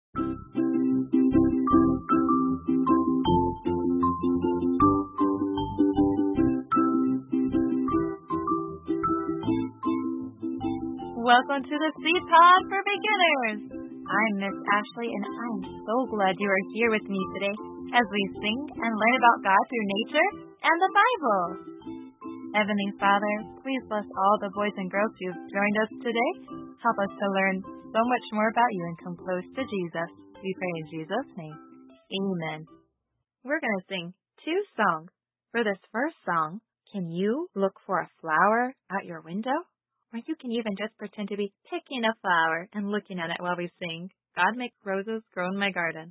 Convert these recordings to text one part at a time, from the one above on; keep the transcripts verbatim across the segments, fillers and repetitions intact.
Welcome to the Seed Pod for Beginners. I'm Miss Ashley, and I'm so glad you are here with me today as we sing and learn about God through nature and the Bible. Heavenly Father, please bless all the boys and girls who have joined us today. Help us to learn so much more about you and come close to Jesus. We pray in Jesus' name. Amen. We're going to sing two songs. For this first song, can you look for a flower out your window? Or you can even just pretend to be picking a flower and looking at it while we sing, God make roses grow in my garden.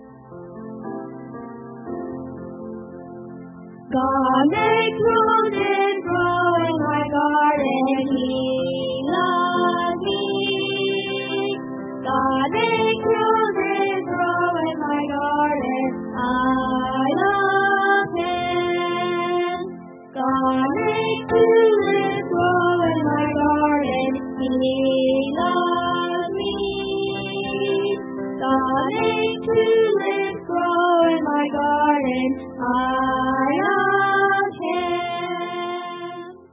God make roses grow in my garden, He loves me. God make roses grow in my garden, I love Him. God make tulips grow in my garden, He loves me. God make tulips grow in my garden, I love Him.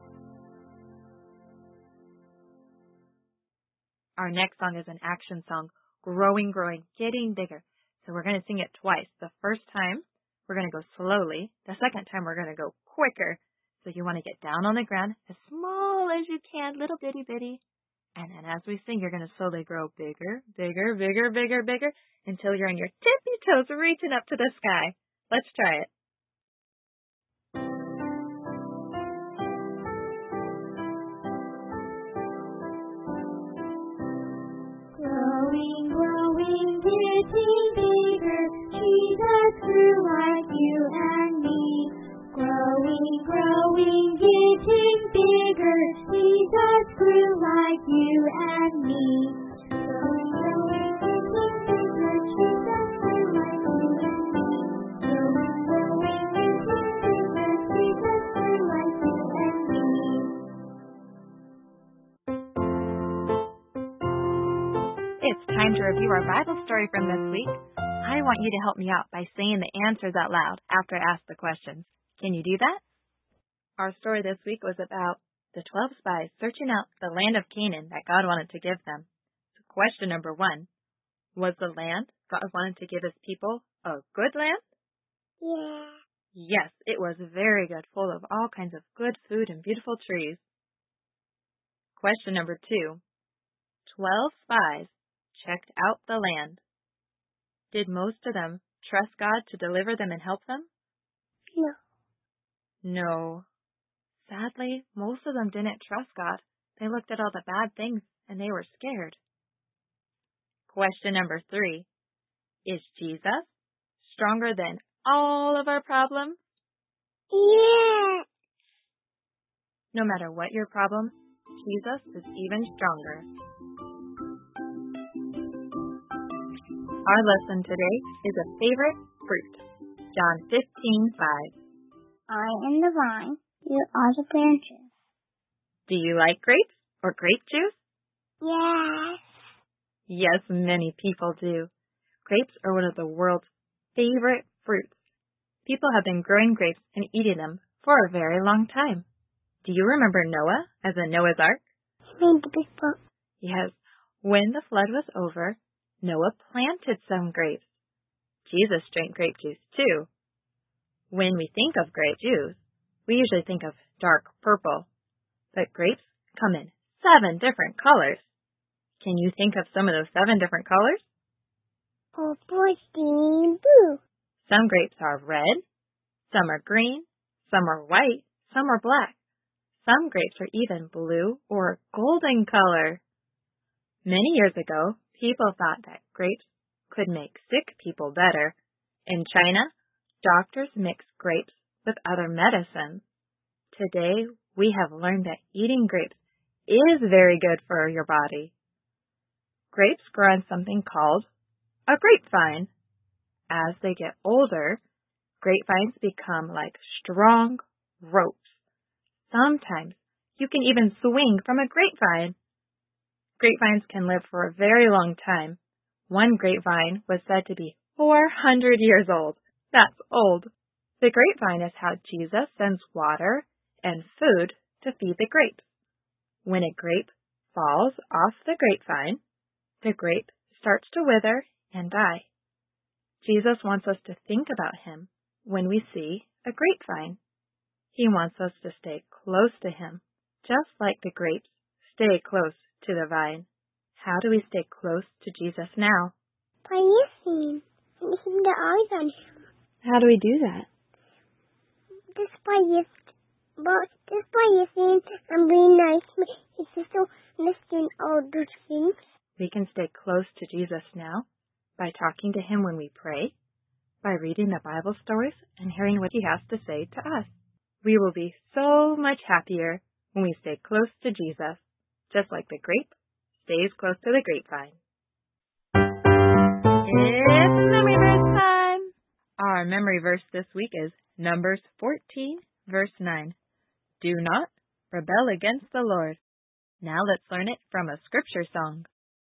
Our next song is an action song, growing, growing, getting bigger. So we're going to sing it twice. The first time, we're going to go slowly. The second time, we're going to go quicker. So you want to get down on the ground as small as you can, little bitty bitty. And then as we sing, you're going to slowly grow bigger, bigger, bigger, bigger, bigger, until you're on your tippy toes reaching up to the sky. Let's try it. Growing, growing, getting bigger, Jesus grew like you and me. Growing, growing, getting bigger, Jesus grew like you and me. Growing, growing, getting bigger, Jesus grew like you and me. Growing, growing, getting bigger, Jesus grew like you and me. It's time to review our Bible story from this week. I want you to help me out by saying the answers out loud after I ask the questions. Can you do that? Our story this week was about the twelve spies searching out the land of Canaan that God wanted to give them. So question number one, was the land God wanted to give His people a good land? Yeah. Yes, it was very good, full of all kinds of good food and beautiful trees. Question number two, twelve spies checked out the land. Did most of them trust God to deliver them and help them? No. No. Sadly, most of them didn't trust God. They looked at all the bad things and they were scared. Question number three. Is Jesus stronger than all of our problems? Yeah. No matter what your problem, Jesus is even stronger. Our lesson today is a favorite fruit. John fifteen five. I am the vine, you are the branches. Do you like grapes or grape juice? Yes. Yes, many people do. Grapes are one of the world's favorite fruits. People have been growing grapes and eating them for a very long time. Do you remember Noah as in Noah's Ark? You mean the big boat? Yes. When the flood was over, Noah planted some grapes. Jesus drank grape juice too. When we think of grape juice, we usually think of dark purple. But grapes come in seven different colors. Can you think of some of those seven different colors? Purple, green, blue. Some grapes are red, some are green, some are white, some are black. Some grapes are even blue or golden color. Many years ago, people thought that grapes could make sick people better. In China, doctors mix grapes with other medicines. Today, we have learned that eating grapes is very good for your body. Grapes grow on something called a grapevine. As they get older, grapevines become like strong ropes. Sometimes you can even swing from a grapevine. Grapevines can live for a very long time. One grapevine was said to be four hundred years old. That's old. The grapevine is how Jesus sends water and food to feed the grapes. When a grape falls off the grapevine, the grape starts to wither and die. Jesus wants us to think about him when we see a grapevine. He wants us to stay close to him, just like the grapes stay close to the vine. How do we stay close to Jesus now? By listening and keeping the eyes on him. How do we do that? Just by well, just by listening and being nice to me. It's just to listen all those things. We can stay close to Jesus now by talking to him when we pray, by reading the Bible stories and hearing what he has to say to us. We will be so much happier when we stay close to Jesus, just like the grape stays close to the grapevine. It's memory verse time! Our memory verse this week is Numbers fourteen, verse nine. Do not rebel against the Lord. Now let's learn it from a scripture song.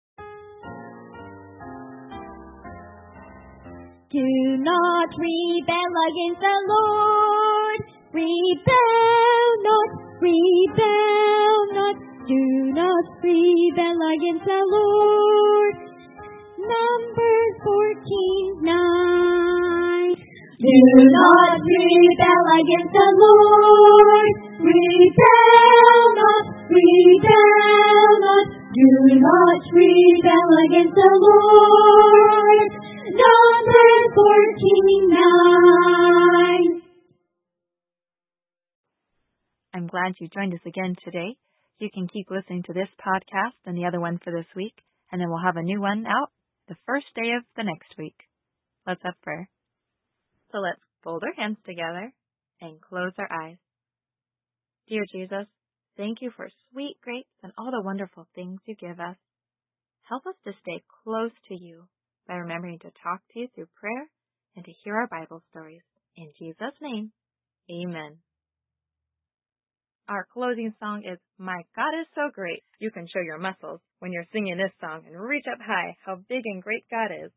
Do not rebel against the Lord. Rebel not, rebel not. Do not rebel against the Lord. Numbers fourteen, nine. Do not rebel against the Lord. Rebel not, rebel not. Do not rebel against the Lord. Numbers fourteen, nine. I'm glad you joined us again today. You can keep listening to this podcast and the other one for this week, and then we'll have a new one out the first day of the next week. Let's have prayer. So let's fold our hands together and close our eyes. Dear Jesus, thank you for sweet grapes and all the wonderful things you give us. Help us to stay close to you by remembering to talk to you through prayer and to hear our Bible stories. In Jesus' name, amen. Our closing song is My God is So Great. You can show your muscles when you're singing this song and reach up high how big and great God is.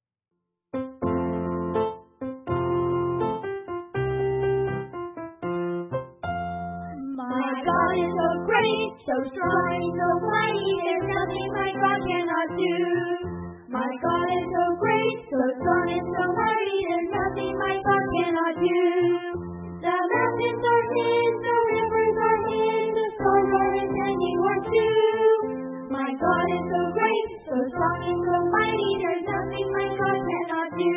My God is so great, so strong, so mighty, there's nothing my God cannot do. My God is so great, so strong and so mighty, there's nothing my God cannot do. The mountains are his, the rivers are his, the stars are his handiwork too. My God is so great, so strong and so mighty, there's nothing my God cannot do.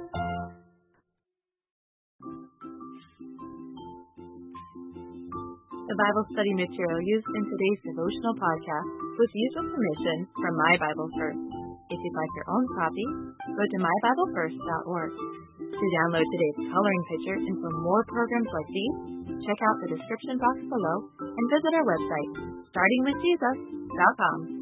The Bible study material used in today's devotional podcast was used with permission from My Bible First. If you'd like your own copy, go to my bible first dot org. To download today's coloring picture and for more programs like these, check out the description box below and visit our website, starting with jesus dot com.